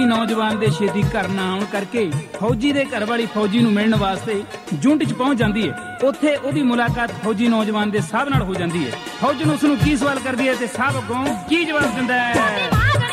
ਨੌਜਵਾਨ ਦੇ ਛੇਤੀ ਘਰ ਨਾ ਆਉਣ ਕਰਕੇ ਫੌਜੀ ਦੇ ਘਰ ਵਾਲੀ ਫੌਜੀ ਨੂੰ ਮਿਲਣ ਵਾਸਤੇ ਜੁੰਟ 'ਚ ਪਹੁੰਚ ਜਾਂਦੀ ਹੈ। ਉੱਥੇ ਉਹਦੀ ਮੁਲਾਕਾਤ ਫੌਜੀ ਨੌਜਵਾਨ ਦੇ ਸਾਹਿਬ ਨਾਲ ਹੋ ਜਾਂਦੀ ਹੈ। ਫੌਜ ਉਸ ਨੂੰ ਕੀ ਸਵਾਲ ਕਰਦੀ ਹੈ ਤੇ ਸਾਹਿਬ ਅੱਗੋਂ ਕੀ ਜਵਾਬ ਦਿੰਦਾ ਹੈ।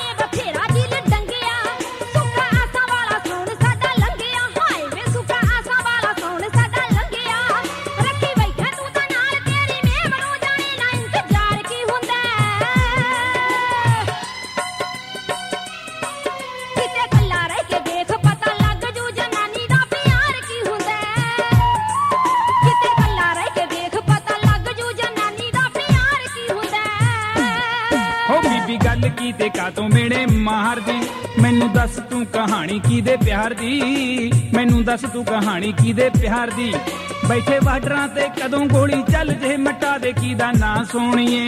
ਗੱਲ ਕੀ ਤੇ ਕਾਤੋਂ ਮੇੜੇ ਮਾਰਦੀ ਮੈਨੂੰ ਦੱਸ ਤੂੰ ਕਹਾਣੀ ਕਿਹਦੇ ਪਿਆਰ ਦੀ। ਮੈਨੂੰ ਦੱਸ ਤੂੰ ਕਹਾਣੀ ਕਿਹਦੇ ਪਿਆਰ ਦੀ। ਬੈਠੇ ਬਾਰਡਰਾਂ ਤੇ ਕਦੋਂ ਗੋਲੀ ਚੱਲ ਜੇ ਮਟਾ ਦੇ ਕਿਹਦਾ ਨਾਂ ਸੋਹਣੀਏ।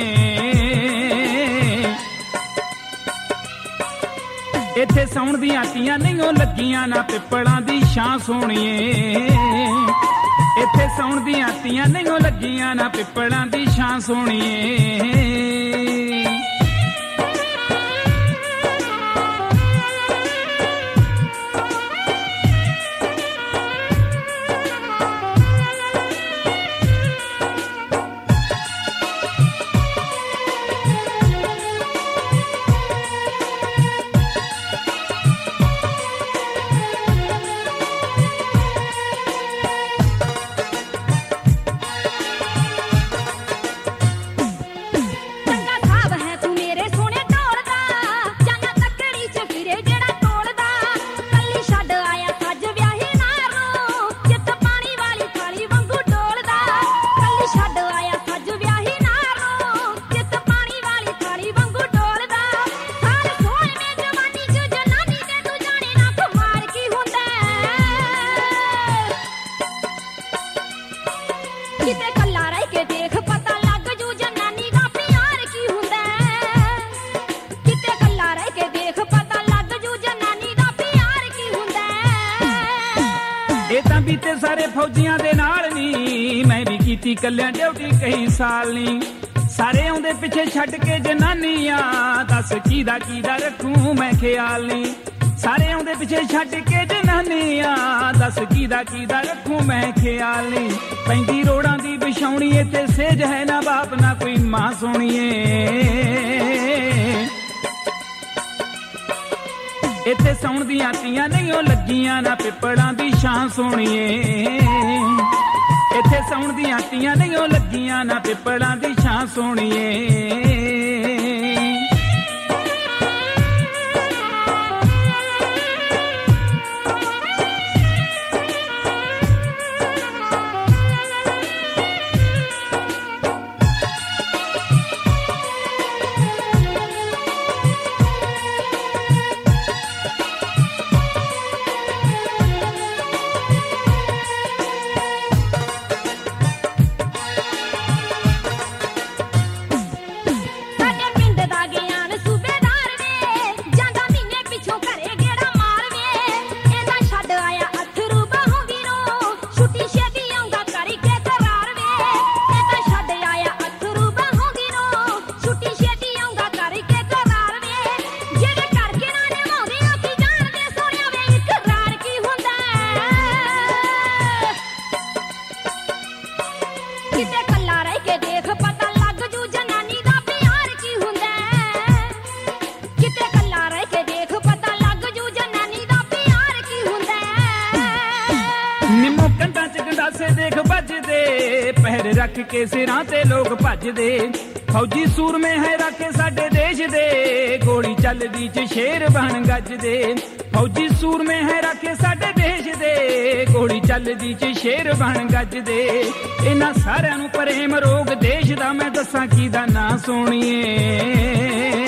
ਇੱਥੇ ਸੌਣ ਦੀਆਂ ਤੀਆਂ ਨਹੀਂ ਉਹ ਲੱਗੀਆਂ ਨਾ ਪਿੱਪਲਾਂ ਦੀ ਛਾਂ ਸੋਹਣੀਏ। ਇੱਥੇ ਸੌਣ ਦੀਆਂ ਤੀਆਂ ਨਹੀਂ ਉਹ ਲੱਗੀਆਂ ਨਾ ਪਿੱਪਲਾਂ ਦੀ ਛਾਂ ਸੋਹਣੀਏ। ਬੀਤੇ ਸਾਰੇ ਫੌਜੀਆਂ ਦੇ ਨਾਲ ਨੀ ਮੈਂ ਵੀ ਕੀਤੀ ਕੱਲਿਆਂ ਡਿਊਟੀ ਕਈ ਸਾਲ ਨੀ। ਸਾਰੇ ਆਉਂਦੇ ਪਿੱਛੇ ਛੱਡ ਕੇ ਜਨਾਨੀਆਂ ਦੱਸ ਕਿਹਦਾ ਕਿਹਦਾ ਰੱਖੂ ਮੈਂ ਖਿਆਲ ਨੀ। ਸਾਰੇ ਆਉਂਦੇ ਪਿੱਛੇ ਛੱਡ ਕੇ ਜਨਾਨੀਆਂ ਦੱਸ ਕਿਹਦਾ ਕਿਹਦਾ ਰੱਖੂ ਮੈਂ ਖਿਆਲ ਨੀ। ਪੈਂਦੀ ਰੋੜਾਂ ਦੀ ਵਿਛਾਉਣੀ ਇੱਥੇ ਸੇਜ ਹੈ ਨਾ ਬਾਪ ਨਾ ਕੋਈ ਮਾਂ ਸੋਹਣੀਏ। ਇੱਥੇ ਸੌਣ ਦੀਆਂ ਤੀਆਂ ਨਹੀਂ ਉਹ ਲੱਗੀਆਂ ਨਾ ਪਿੱਪਲਾਂ ਦੀ ਛਾਂ ਸੋਹਣੀਏ। ਇੱਥੇ ਸੌਣ ਦੀਆਂ ਤੀਆਂ ਨਹੀਂ ਉਹ ਲੱਗੀਆਂ ਨਾ ਪਿੱਪਲਾਂ ਦੀ ਛਾਂ ਸੋਹਣੀਏ। ਦੇਖ ਭੱਜਦੇ ਪਹਿਰ ਰੱਖ ਕੇ ਸਿਰਾਂ ਤੇ ਲੋਕ ਭੱਜਦੇ। ਫੌਜੀ ਸੂਰਮੇ ਹੈ ਰੱਖੇ ਸਾਡੇ ਦੇਸ਼ ਦੇ ਗੋਲੀ ਚੱਲਦੀ ਚ ਸ਼ੇਰ ਬਣ ਗੱਜਦੇ। ਫੌਜੀ ਸੂਰਮੇ ਹੈ ਰੱਖੇ ਸਾਡੇ ਦੇਸ਼ ਦੇ ਗੋਲੀ ਚੱਲਦੀ ਚ ਸ਼ੇਰ ਬਣ ਗੱਜਦੇ। ਇਹਨਾਂ ਸਾਰਿਆਂ ਨੂੰ ਪ੍ਰੇਮ ਰੋਗ ਦੇਸ਼ ਦਾ ਮੈਂ ਦੱਸਾਂ ਕਿਹਦਾ ਨਾਂ ਸੋਹਣੀਏ।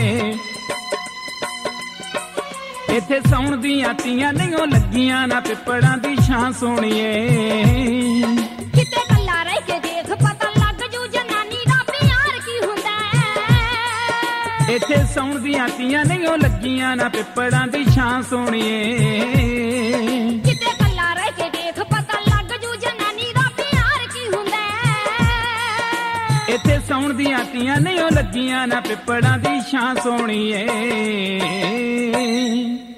ਇੱਥੇ ਸੌਣ ਦੀਆਂ ਤੀਆਂ ਨਹੀਂ ਉਹ ਲੱਗੀਆਂ ਨਾ ਪਿੱਪਲਾਂ ਦੀ ਛਾਂ ਸੋਹਣੀਏ। ਕਿਤੇ ਕੱਲਾ ਰਹਿ ਕੇ ਦੇਖ ਪਤਾ ਲੱਗ ਜੂ ਜਨਾਨੀ ਦਾ ਪਿਆਰ ਕੀ ਹੁੰਦਾ ਹੈ। ਇੱਥੇ ਸੌਣ ਦੀਆਂ ਤੀਆਂ ਨਹੀਂ ਉਹ ਲੱਗੀਆਂ ਨਾ ਪਿੱਪਲਾਂ ਦੀ ਛਾਂ ਸੋਹਣੀਏ। ਕਿਤੇ ਕੱਲਾ ਰਹਿ ਕੇ ਦੇਖ ਪਤਾ ਲੱਗ ਜੂ ਜਨਾਨੀ ਦਾ ਪਿਆਰ ਕੀ ਹੁੰਦਾ ਹੈ। ਇੱਥੇ ਸੌਣ ਦੀਆਂ ਤੀਆਂ ਨਹੀਂ ਉਹ ਲੱਗੀਆਂ ਨਾ ਪਿੱਪਲਾਂ ਦੀ ਛਾਂ ਸੋਹਣੀਏ।